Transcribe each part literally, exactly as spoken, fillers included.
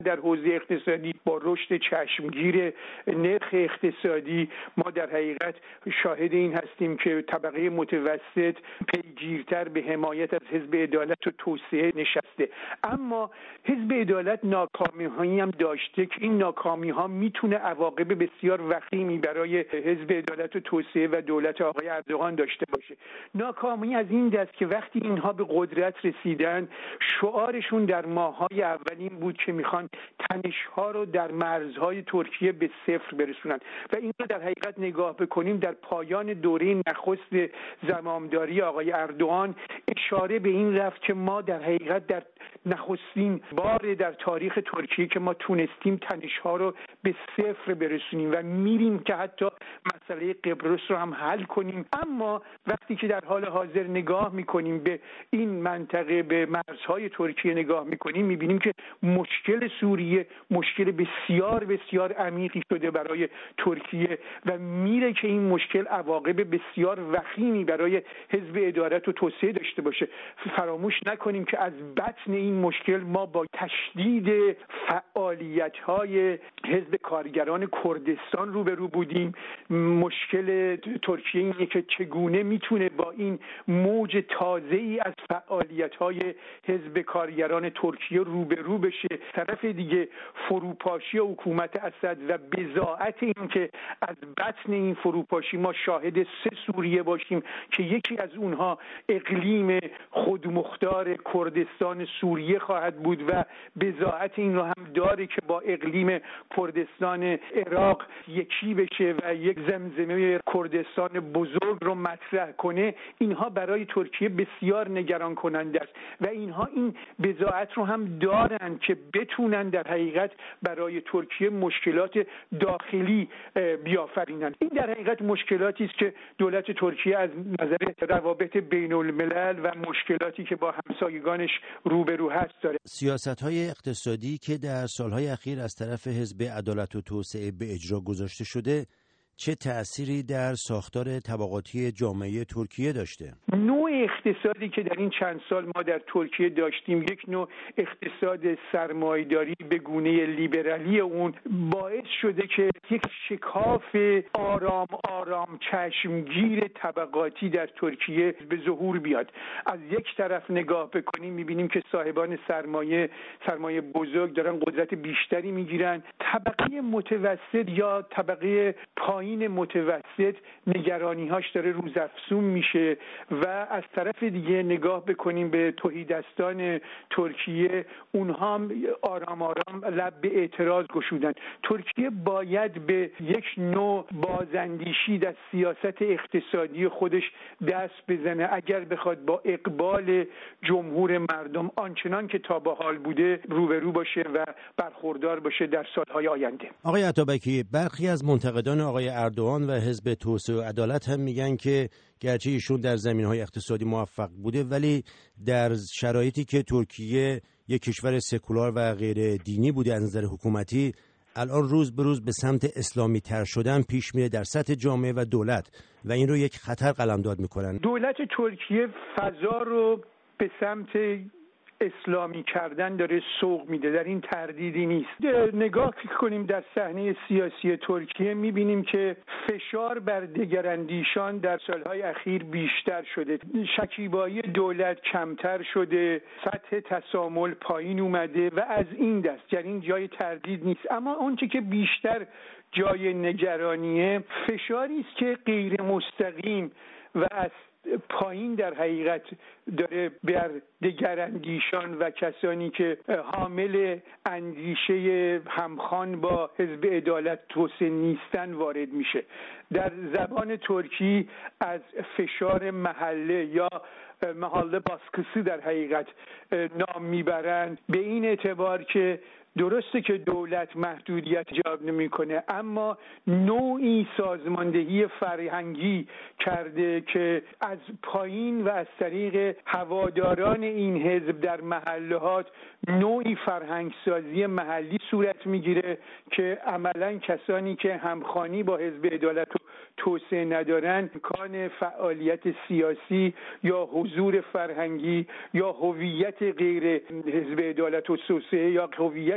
در حوزه اقتصادی با رشد چشمگیر نرخ اقتصادی ما در حقیقت شاهد این هستیم که طبقه متوسط پیگیرتر به حمایت از حزب عدالت و توسعه نشسته. اما حزب عدالت ناکامی‌هایی هم داشته که این ناکامی‌ها میتونه عواقب بسیار وخیمی برای حزب عدالت و توسعه و دولت آقای اردوغان داشته باشه. ناکامی از این دست که وقتی اینها به قدرت رسیدن شعارشون در ماه‌های اولین بود که میخوان تنش‌ها رو در مرزهای ترکیه به صفر برسونن و این رو در حقیقت نگاه بکنیم در پایان دوره نخست زمامداری آقای اردوغان اشاره به این رفت که ما در حقیقت در نخستین بار در تاریخ ترکیه که ما تونستیم تنش‌ها رو به صفر برسونیم و میریم که حتی مسئله قبرس رو هم حل کنیم. اما وقتی که در حال حاضر نگاه میکنیم به این منطقه، به مرزهای ترکیه نگاه میکنیم، میبینیم که مشکل سوریه مشکل بسیار بسیار عمیقی شده برای ترکیه و میره که این مشکل عواقب بسیار وخیمی برای حزب عدالت و توسعه داشته باشه. فراموش نکنیم که از بطن این مشکل ما با تشدید فعالیت‌های حزب کارگران کردستان روبرو بودیم. مشکل ترکیه اینه که چگونه میتونه با این موج تازه‌ای از فعالیت‌های حزب کارگران ترکیه روبرو بشه. طرف دیگه فروپاشی حکومت اسد و بضاعت این که از بطن این فروپاشی ما شاهد سه سوریه باشیم که یکی از اونها اقلیم خودمختار کردستان سوریه خواهد بود و بضاعت این رو هم داره که با اقلیم کردستان عراق یکی بشه و یک زمزمه کردستان بزرگ رو مطرح کنه. اینها برای ترکیه بسیار نگران کننده است و اینها این بضاعت رو هم دارن که بتونن در حقیقت برای ترکیه مشکلات داخلی بیافرینن. این در حقیقت مشکلاتی است که دولت ترکیه از نظر روابط بین الملل و مشکلاتی که با همسایگانش روبرو هست داره. سیاست‌های اقتصادی که در سالهای اخیر از طرف حزب عدالت و توسعه به اجرا گذاشته شده چه تأثیری در ساختار طبقاتی جامعه ترکیه داشته؟ نوع اقتصادی که در این چند سال ما در ترکیه داشتیم یک نوع اقتصاد سرمایه‌داری به گونه لیبرالی اون باعث شده که یک شکاف آرام آرام چشمگیر طبقاتی در ترکیه به ظهور بیاد. از یک طرف نگاه بکنیم می‌بینیم که صاحبان سرمایه سرمایه بزرگ دارن قدرت بیشتری می‌گیرن. طبقه متوسط یا طبقه پایین این متوسط نگرانی‌هاش داره روزافزون میشه و از طرف دیگه نگاه بکنیم به تهیدستان ترکیه، اونها هم آرام آرام لب به اعتراض گشودن. ترکیه باید به یک نوع بازاندیشی در سیاست اقتصادی خودش دست بزنه اگر بخواد با اقبال جمهور مردم آنچنان که تا به حال بوده روبرو باشه و برخوردار باشه در سالهای آینده. آقای عطابکی، برخی از منتقدان آقای اردوغان و حزب توسعه و عدالت هم میگن که گرچه ایشون در زمینهای اقتصادی موفق بوده ولی در شرایطی که ترکیه یک کشور سکولار و غیر دینی بوده از نظر حکومتی الان روز به روز به سمت اسلامی تر شدن پیش میره در سطح جامعه و دولت و این رو یک خطر قلمداد میکنن. دولت ترکیه فضا رو به سمت اسلامی کردن داره سوق میده، در این تردیدی نیست. نگاه کنیم در صحنه سیاسی ترکیه میبینیم که فشار بر دگراندیشان در سالهای اخیر بیشتر شده، شکیبایی دولت کمتر شده، سطح تسامح پایین اومده و از این دست، یعنی این جای تردید نیست. اما اونچه که بیشتر جای نگرانیه فشاری است که غیر مستقیم و از پایین در حقیقت داره بر دگراندیشان و کسانی که حامل اندیشه همخوان با حزب عدالت توسعه نیستن وارد میشه. در زبان ترکی از فشار محله یا محله باسکسی در حقیقت نام میبرند، به این اعتبار که درسته که دولت محدودیت ایجاد نمیکنه اما نوعی سازماندهی فرهنگی کرده که از پایین و از طریق هواداران این حزب در محلهات نوعی فرهنگسازی محلی صورت میگیره که عملاً کسانی که همخوانی با حزب عدالت و توسعه ندارن امکان فعالیت سیاسی یا حضور فرهنگی یا هویت غیر حزب عدالت و توسعه یا هویت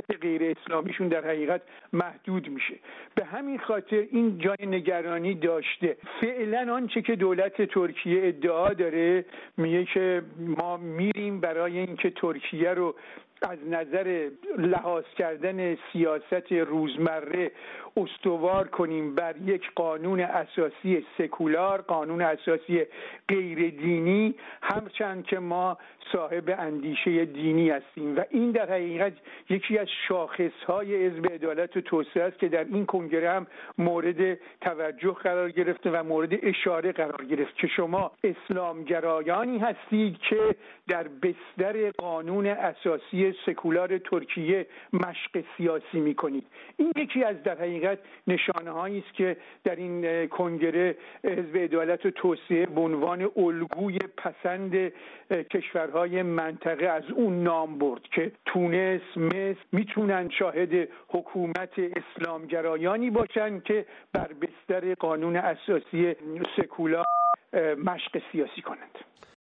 غیر اسلامیشون در حقیقت محدود میشه. به همین خاطر این جای نگرانی داشته. فعلا آنچه که دولت ترکیه ادعا داره میگه که ما میریم برای اینکه ترکیه رو از نظر لحاظ کردن سیاست روزمره استوار کنیم بر یک قانون اساسی سکولار، قانون اساسی غیر دینی، همچند که ما صاحب اندیشه دینی هستیم. و این در حقیقت یکی از شاخصهای حزب عدالت و توسعه است که در این کنگره هم مورد توجه قرار گرفته و مورد اشاره قرار گرفت که شما اسلامگرایانی هستید که در بستر قانون اساسی سکولار ترکیه مشق سیاسی میکنید. این یکی از در حقیقت نشانه هایی است که در این کنگره حزب عدالت و توسعه به عنوان الگوی پسند کشورهای منطقه از اون نام برد که تونس، مصر میتونن شاهد حکومت اسلامگرایانی باشن که بر بستر قانون اساسی سکولار مشق سیاسی کنند.